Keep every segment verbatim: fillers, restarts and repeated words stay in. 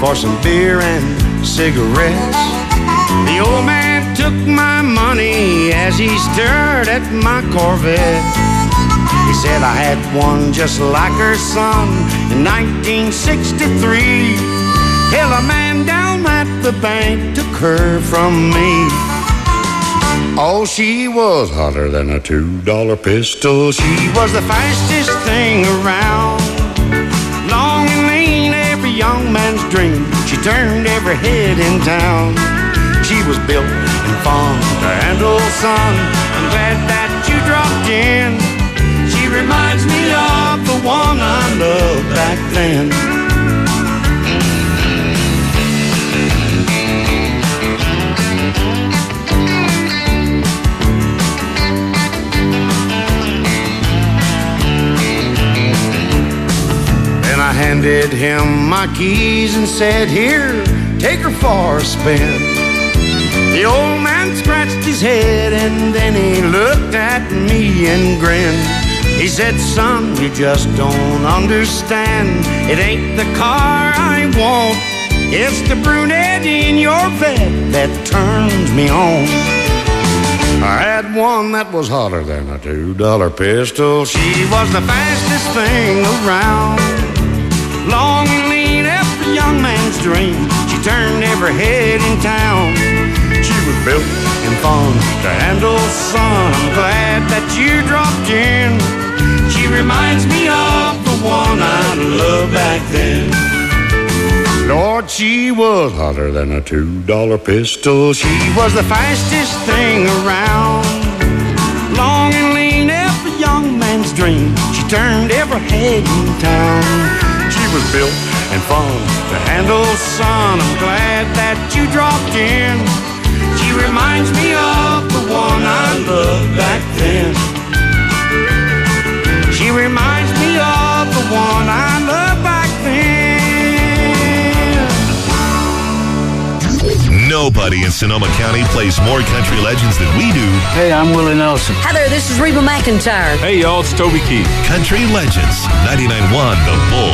for some beer and cigarettes. The old man took my money as he stared at my Corvette. He said I had one just like her son in nineteen sixty-three. Hell, a man down at the bank took her from me. Oh, she was hotter than a two-dollar pistol. She was the fastest thing around. Long and lean, every young man's dream. She turned every head in town. She was built and fun to handle, son. I'm glad that you dropped in. She reminds me of the one I loved back then. I handed him my keys and said, here, take her for a spin. The old man scratched his head and then he looked at me and grinned. He said, son, you just don't understand. It ain't the car I want. It's the brunette in your bed that turns me on. I had one that was hotter than a two-dollar pistol. She was the fastest thing around. Long and lean, every young man's dream. She turned every head in town. She was built and fun to handle, son. I'm glad that you dropped in. She reminds me of the one I loved back then. Lord, she was hotter than a two-dollar pistol. She was the fastest thing around. Long and lean, every young man's dream. She turned every head in town. She was built and fun to handle, son. I'm glad that you dropped in. She reminds me of the one I loved back then. She reminds me of the one I loved back then. Nobody in Sonoma County plays more country legends than we do. Hey, I'm Willie Nelson. Hi there, this is Reba McEntire. Hey, y'all, it's Toby Keith. Country Legends, ninety-nine point one The Bull.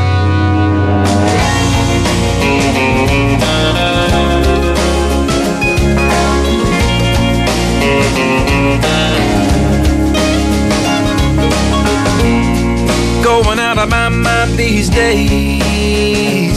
Going out of my mind these days,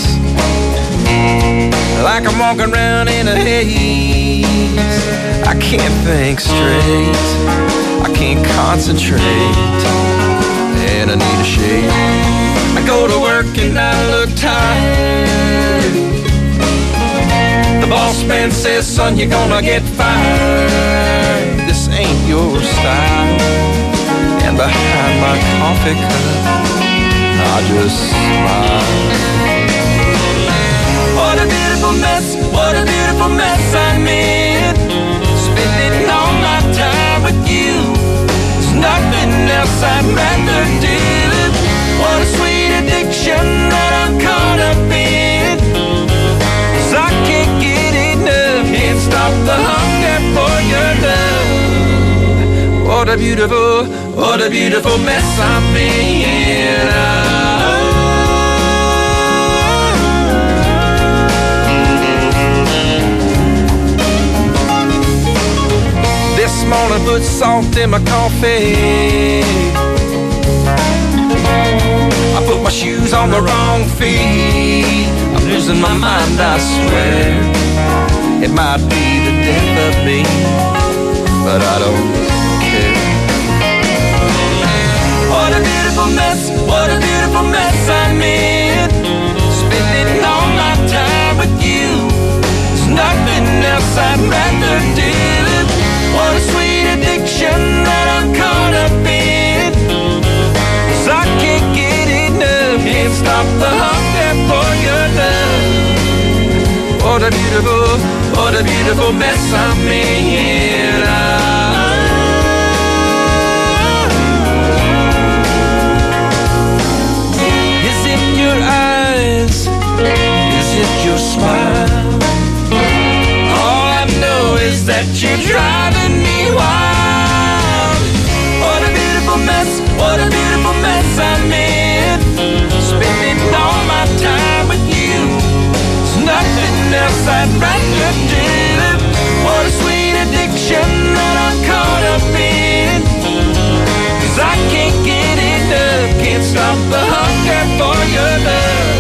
like I'm walking around in a haze. I can't think straight, I can't concentrate, and I need a shave. I go to work and I look tired. The boss man says, son, you're gonna get fired. This ain't your style. And behind my coffee cup, I just smile. What a beautiful mess, what a beautiful mess I'm in. Spending all my time with you. There's nothing else I'd rather do. What a sweet addiction that I'm caught up in. 'Cause I can't get enough, can't stop the hunger for your love. What a beautiful, what a beautiful mess I'm in. This morning put salt in my coffee. I put my shoes on the wrong feet. I'm losing my mind, I swear. It might be the death of me, but I don't care. What a beautiful mess, what a beautiful mess I'm in. Spending all my time with you. There's nothing else I'd rather do. What a sweet addiction that I'm caught up in. 'Cause I can't get enough, can't stop the hunger for your love. What a beautiful, what a beautiful mess I'm in. Is it your eyes? Is it your smile? All I know is that you're driving me wild. What a beautiful mess, what a beautiful mess I'm in. Spending all my time with you. I'd rather do. What a sweet addiction that I'm caught up in. 'Cause I can't get enough, can't stop the hunger for your love.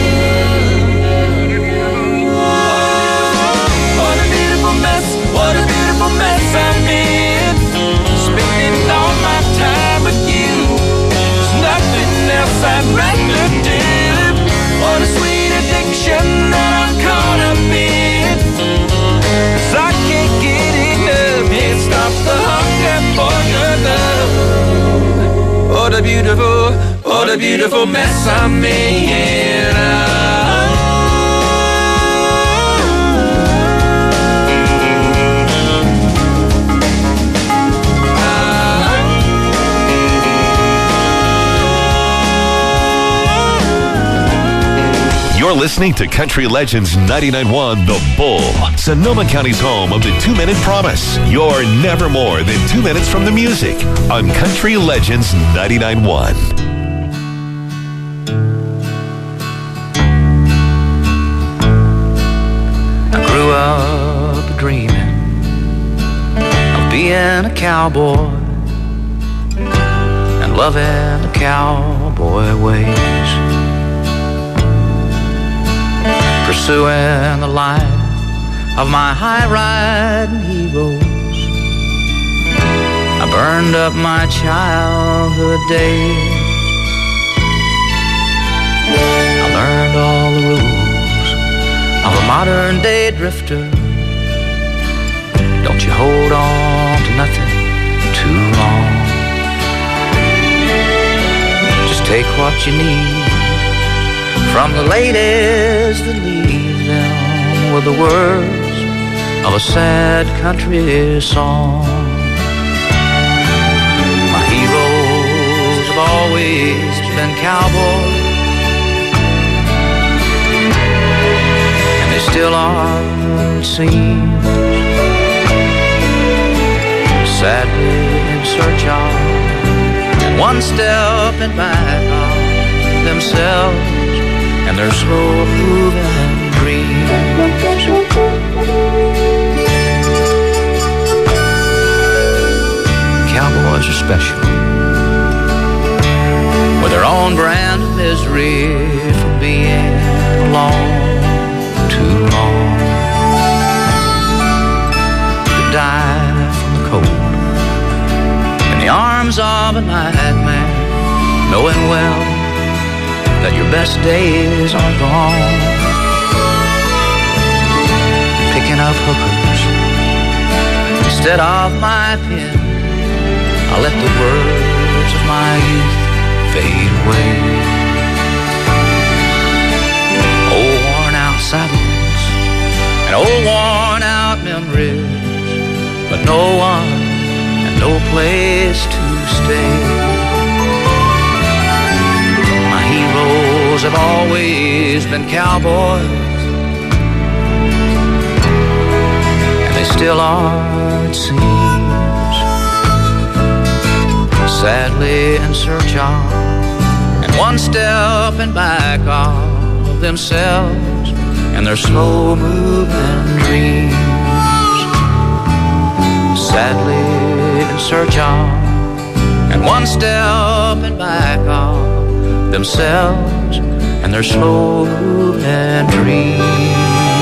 What a beautiful mess, what a beautiful mess I'm in. Spending all my time with you. There's nothing else I'd rather do. What a sweet addiction that I'm caught up in. 'Cause I can't get enough, can't stop the hunger for your love. What a beautiful, what a beautiful mess I'm in. You're listening to Country Legends ninety-nine point one The Bull, Sonoma County's home of the two-minute promise. You're never more than two minutes from the music on Country Legends ninety-nine point one. I grew up dreaming of being a cowboy and loving the cowboy ways, pursuing the life of my high-riding heroes. I burned up my childhood days. I learned all the rules of a modern-day drifter. Don't you hold on to nothing too long. Just take what you need from the ladies that leave them with the words of a sad country song. My heroes have always been cowboys, and they still are, it seems, sadly in search of, and one step in back of themselves and their slow-moving dreams. Cowboys are special, with their own brand of misery from being alone too long. To die from the cold in the arms of a nightmare, knowing well that your best days are gone. Picking up hookers instead of my pen, I let the words of my youth fade away. Old worn out saddles and old worn out memories, but no one and no place to stay. Heroes have always been cowboys, and they still are, it seems, sadly in search of, and one step in back of themselves and their slow-moving dreams. Sadly in search of, and one step in back of themselves and their slow-moving dreams.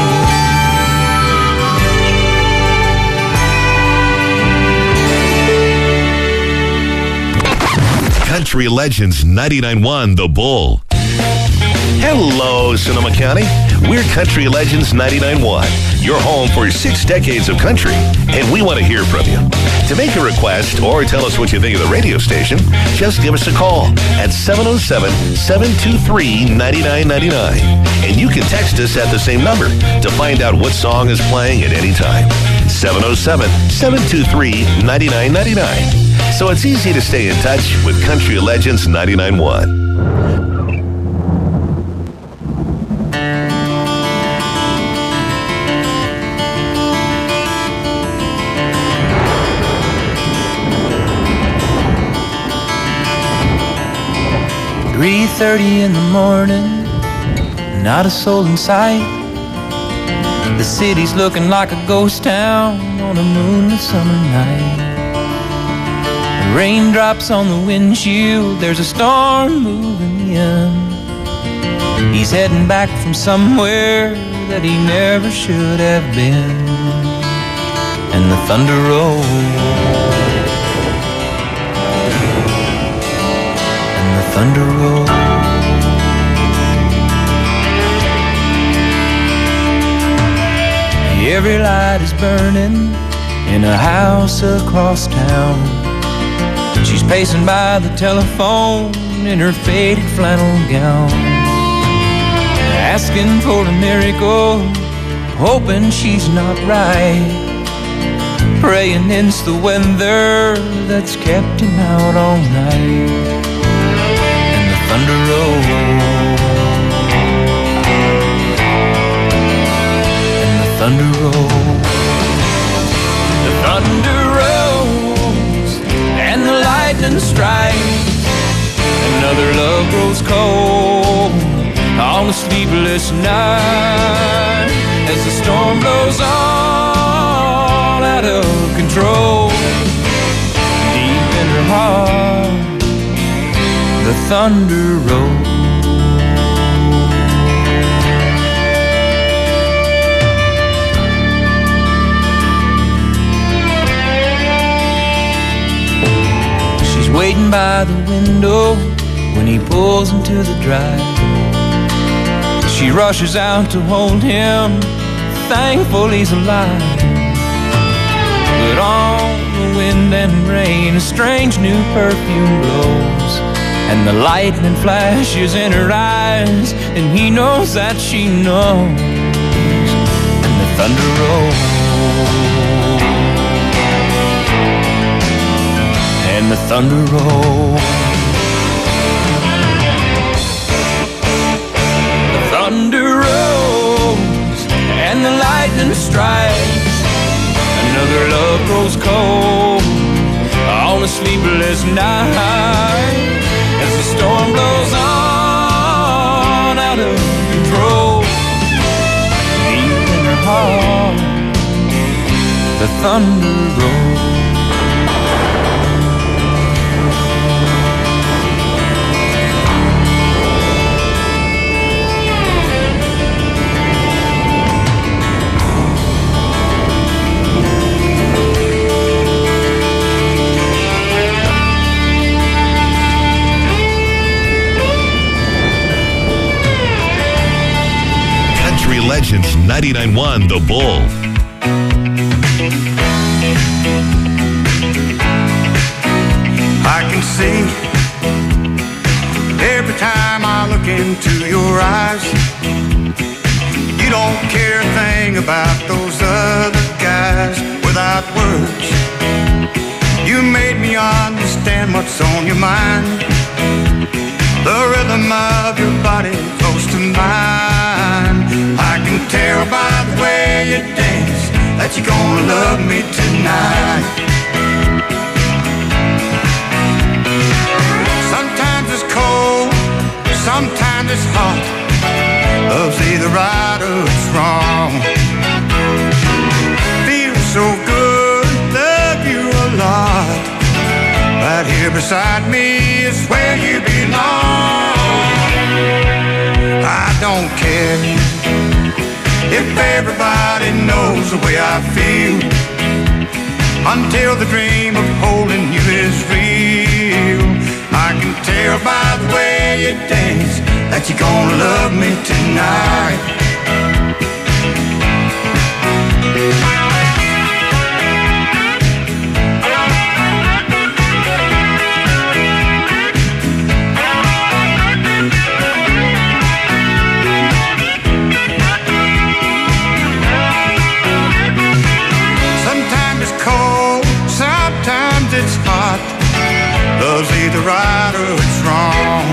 Country Legends ninety-nine point one The Bull. Hello, Sonoma County. We're Country Legends ninety-nine point one, your home for six decades of country, and we want to hear from you. To make a request or tell us what you think of the radio station, just give us a call at seven oh seven, seven two three, nine nine nine nine. And you can text us at the same number to find out what song is playing at any time. seven oh seven, seven two three, nine nine nine nine. So it's easy to stay in touch with Country Legends ninety-nine point one. three thirty in the morning, not a soul in sight. The city's looking like a ghost town on a moonlit summer night. Raindrops on the windshield, there's a storm moving in. He's heading back from somewhere that he never should have been. And the thunder rolls, and the thunder rolls. Every light is burning in a house across town. She's pacing by the telephone in her faded flannel gown, asking for a miracle, hoping she's not right, praying it's the weather that's kept him out all night. And the thunder rolls, and the thunder rolls, the thunder rolls, and the lightning strikes. Another love grows cold on a sleepless night as the storm blows on out of control. Deep in her heart, the thunder rolls. She's waiting by the window when he pulls into the drive. She rushes out to hold him, thankful he's alive. But on the wind and rain, a strange new perfume blows, and the lightning flashes in her eyes, and he knows that she knows. And the thunder rolls, and the thunder rolls. Thunder rolls and the lightning strikes. Another love grows cold on a sleepless night as the storm blows on out of control. Deep in her heart, the thunder rolls. Legends ninety-nine point one The Bull. I can see every time I look into your eyes, you don't care a thing about those other guys. Without words, you made me understand what's on your mind. The rhythm of your body close to mine. I can tell by the way you dance that you're gonna love me tonight. Sometimes it's cold, sometimes it's hot. Love's either right or it's wrong. Feels so good, love you a lot. Right here beside me is where you belong. I don't care if everybody knows the way I feel, until the dream of holding you is real. I can tell by the way you dance that you're gonna love me tonight. It's hot. Love's either right or it's wrong.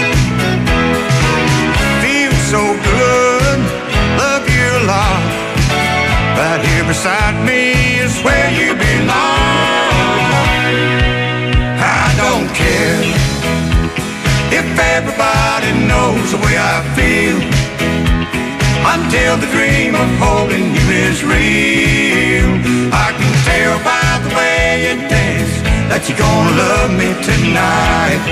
Feels so good, love you a lot. Right here beside me is where you belong. I don't care if everybody knows the way I feel, until the dream of holding you is real. I can tell by the way you dance that you're gonna love me tonight.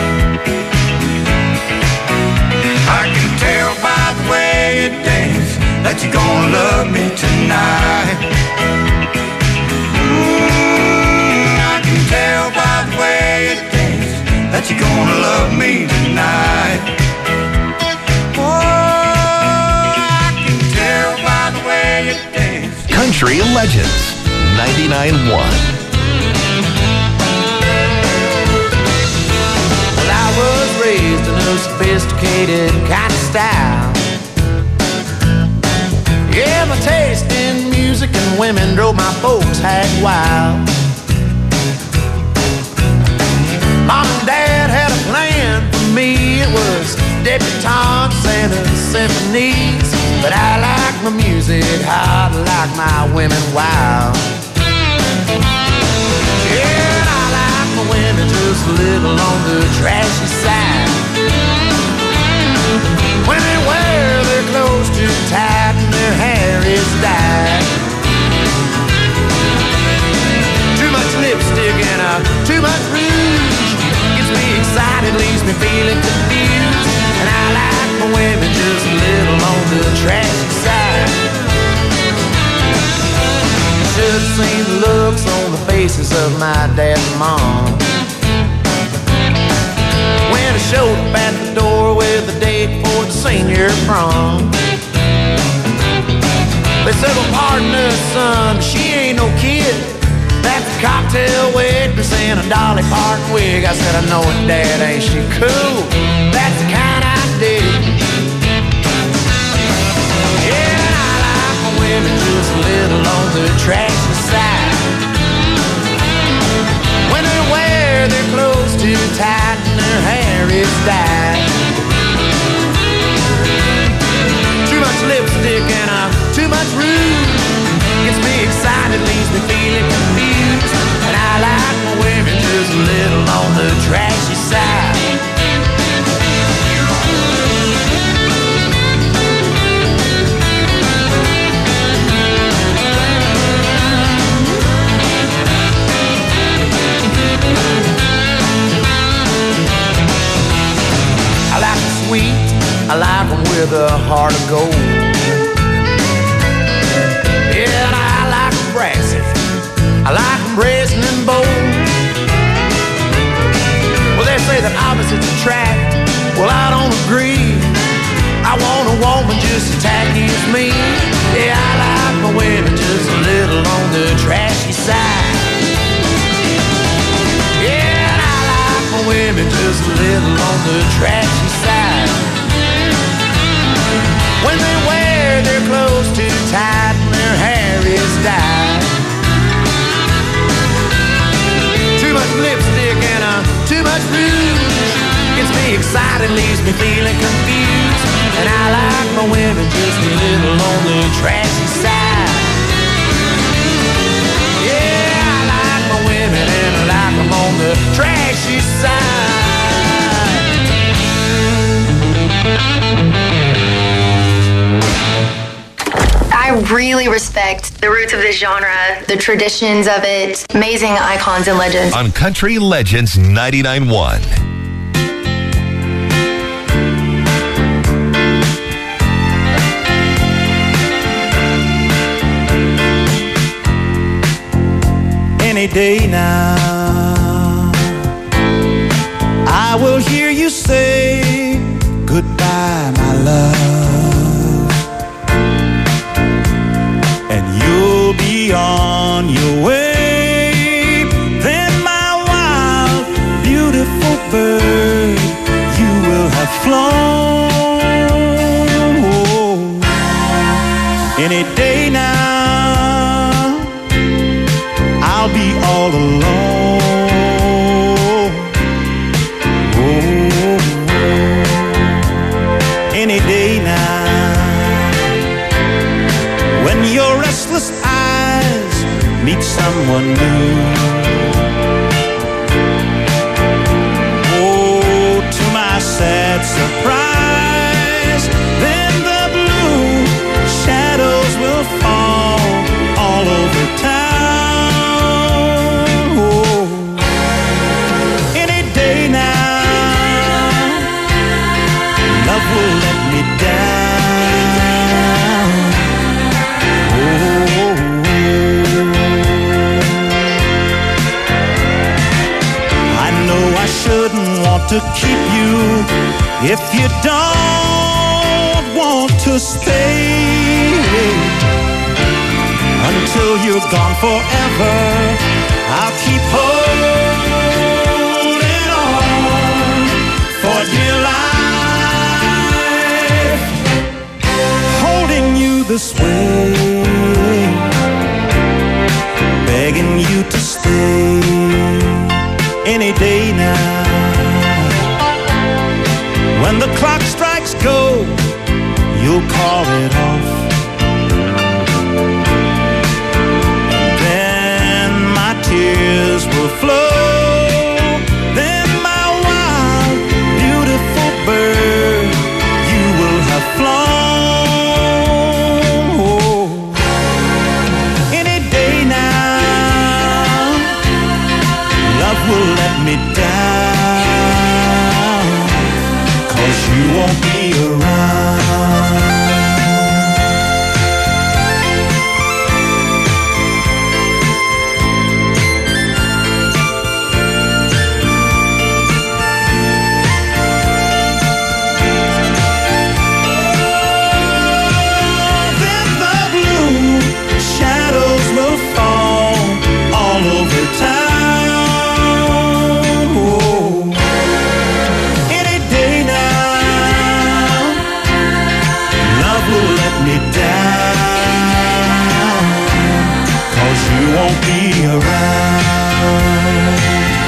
I can tell by the way you dance that you're gonna love me tonight. Mm, I can tell by the way you dance that you're gonna love me tonight. Country Legends ninety-nine point one. Well, I was raised in a sophisticated kind of style. Yeah, my taste in music and women drove my folks half wild. Mom and Dad had a plan for me. It was debutantes and symphonies. But I like my music hot, like my women wild. Yeah, I like my women just a little on the trashy side. When they wear their clothes too tight and their hair is dyed. Too much lipstick and uh, too much rouge gets me excited, leaves me feeling confused. And I like my women just a little on the trashy side. Should have seen the looks on the faces of my dad and mom when I showed up at the door with a date for the senior prom. They said, well, pardon us, son, she ain't no kid. That's a cocktail waitress and a Dolly Parton wig. I said, I know it, Dad, ain't she cool? That's the kind I dig. Yeah, I like my women just a little on the trashy side. When they wear their clothes too tight and their hair is dyed. Too much lipstick and uh, too much rouge gets me excited, leaves me feeling confused. And I like my women just a little on the trashy side. I like them sweet, I like them with a heart of gold. Yeah, and I like them brassy, I like them brazen and bold. Well, they say that opposites attract, well, I don't agree. I want a woman just as tacky as me. Yeah, I like my women just a little on the trashy side. Yeah, and I like my women just a little on the trashy side. When they wear their clothes too tight and their hair is dyed. Too much lipstick and uh, too much rouge gets me excited, leaves me feeling confused. And I like my women just a little on the trashy side. Yeah, I like my women and I like them on the trashy side. I really respect the roots of this genre, the traditions of it, amazing icons and legends. On Country Legends ninety-nine point one. Any day now, I will hear you say goodbye, my love, and you'll be on your way. Then my wild, beautiful bird, you will have flown. Oh, any day now, I'll be all alone. Oh, any day now, when your restless eyes meet someone new. Oh, to my sad surprise, then the blue to keep you if you don't want to stay. Until you're gone forever, I'll keep holding on for dear life, holding you this way, begging you to stay any day now. When the clock strikes go, you'll call it off. And then my tears will flow. Then my wild, beautiful bird, you will have flown. Oh, any day now, love will let me down, 'cause you won't be around. Then the blue shadows will fall all over town. Oh, any day now, love will let me down, 'cause you won't be around.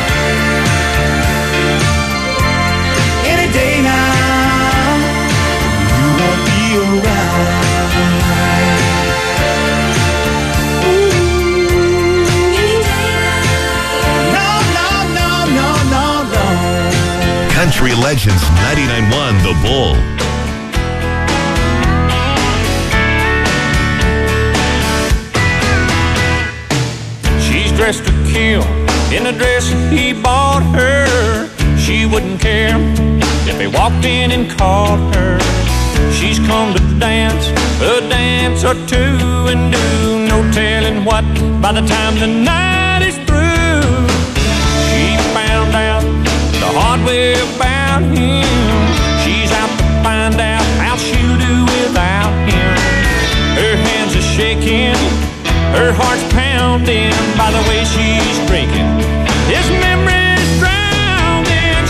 Any day now, you won't be around. No, no, no, no, no, no. Country Legends ninety-nine point one The Bull. She's dressed to kill in a dress he bought her. She wouldn't care if he walked in and caught her. She's come to dance a dance or two and do no telling what by the time the night is through. She found out the hard way about him. She's out to find out how she'll do without him. Her hands are shaking, her heart's pounding by the way she's drinking. His memory's drowning.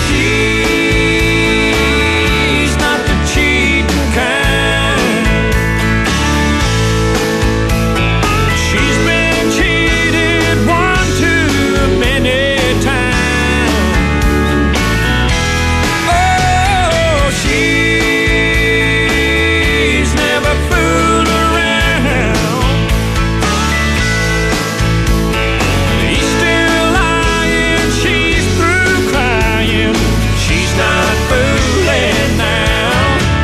She's not the cheating kind. She's been cheated one too many times. Oh, she's never fooled around. He's still lying, she's through crying. She's not fooling now.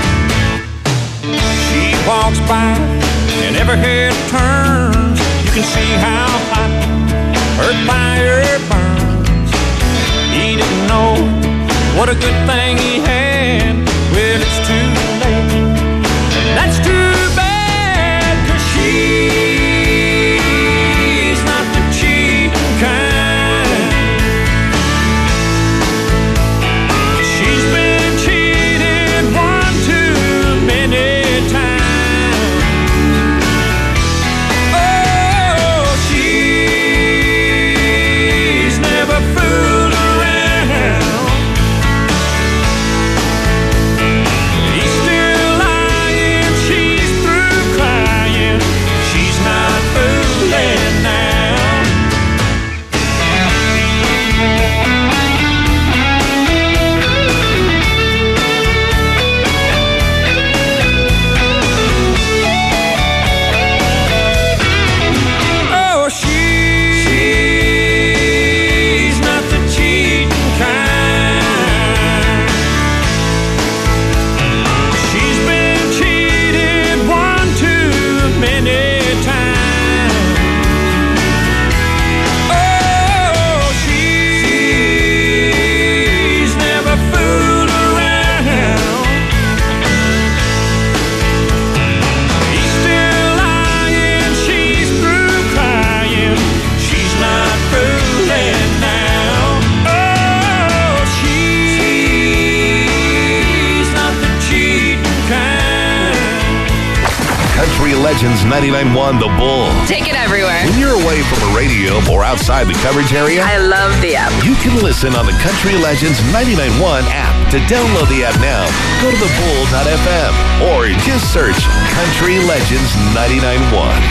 She walks by and every head turns. You can see how hot her fire burns. He didn't know what a good thing he had. Well, it's too late. That's too bad, 'cause she's not the cheating kind. She's been cheated one too many times. Oh, she's never fooled around. He Legends ninety-nine point one The Bull. Take it everywhere. When you're away from a radio or outside the coverage area, I love the app. you can listen on the Country Legends ninety-nine point one app. To download the app now, go to the bull dot f m or just search Country Legends ninety-nine point one.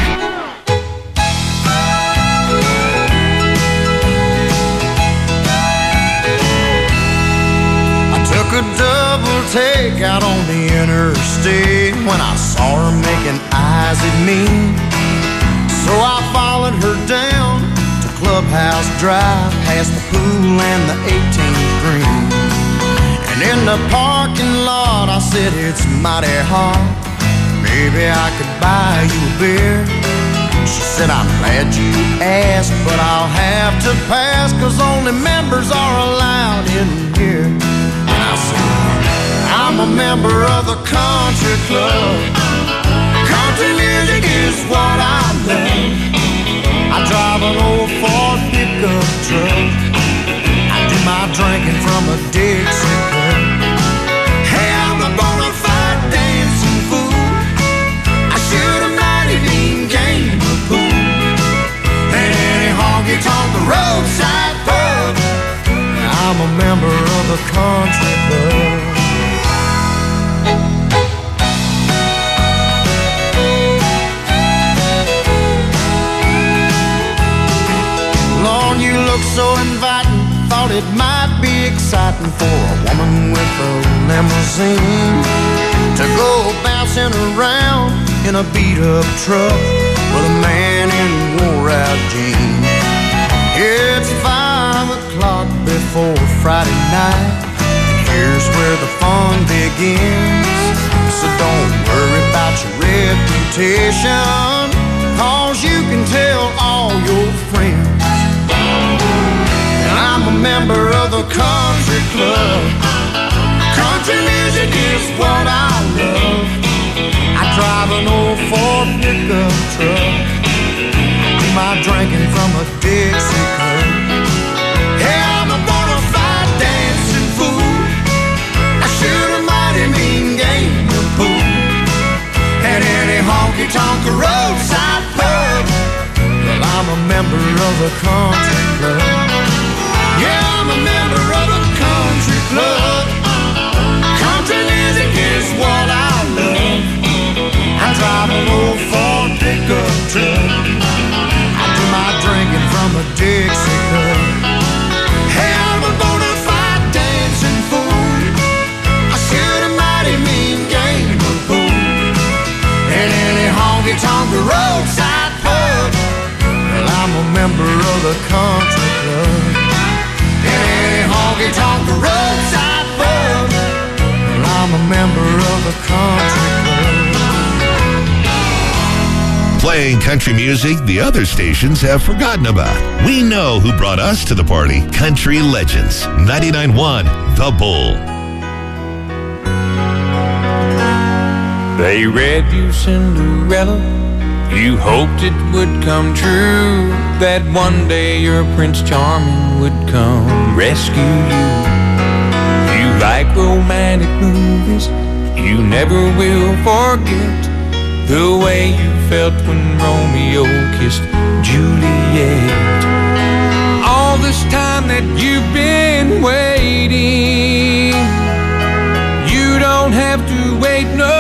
Took a double take out on the interstate when I saw her making eyes at me. So I followed her down to Clubhouse Drive, past the pool and the eighteenth green. And in the parking lot I said, it's mighty hot, maybe I could buy you a beer. She said, I'm glad you asked, but I'll have to pass, 'cause only members are allowed in here. I said, I'm a member of the country club. Country music is what I love. I drive an old Ford pickup truck. I do my drinking from a Dixie cup. Hey, I'm a bona fide dancing fool. I shoot a mighty mean game of pool. And any honky-tonk roadside pub, I'm a member of the country club. Lord, you look so inviting. Thought it might be exciting for a woman with a limousine to go bouncing around in a beat-up truck with a man in wore-out jeans. It's five o'clock before Friday night, and here's where the fun begins. So don't worry about your reputation, 'cause you can tell all your friends. And I'm a member of the country club. Country music is what I love. I drive an old Ford pickup truck. My drinking from a Dixie cup. Yeah, I'm a bona fide dancing fool. I shoot a mighty mean game of pool. At any honky-tonk roadside pub, well, I'm a member of the country club. Yeah, I'm a member of the country club. Country music is what I love. I drive an old Ford pickup truck. My drinking from a Dixie cup. Hey, I'm a bona fide dancing fool. I shoot a mighty mean game of pool. And any honky-tonk roadside pub, well, I'm a member of the country club. And any honky-tonk roadside pub, well, I'm a member of the country club. Playing country music the other stations have forgotten about. We know who brought us to the party. Country Legends ninety-nine point one The Bull. They read you Cinderella. You hoped it would come true, that one day your Prince Charming would come rescue you. You like romantic movies. You never will forget the way you felt when Romeo kissed Juliet. All this time that you've been waiting, you don't have to wait no